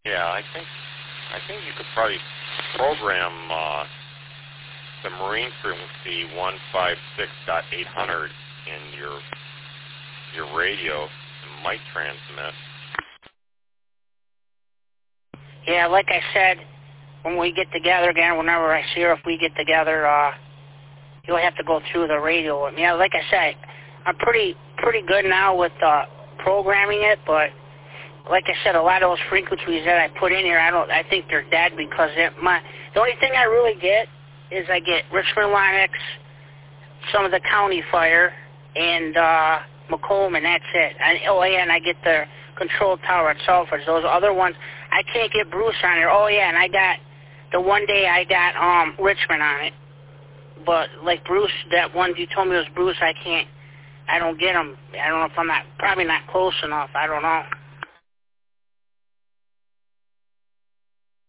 Yeah, I think you could probably program the marine frequency 156.800 in your radio. It might transmit. Yeah, like I said, when we get together again, whenever I see her, if we get together, you'll have to go through the radio with me. Yeah, like I said, I'm pretty good now with programming it, but like I said, a lot of those frequencies that I put in here, I think they're dead because the only thing I really get is I get Richmond Lennox, some of the county fire, and Macomb, and that's it. And I get the control tower at Salford. Those other ones, I can't get Bruce on there. Oh yeah, and I got the one day I got Richmond on it. But like Bruce, that one you told me was Bruce, I don't get him. I don't know if I'm probably not close enough. I don't know.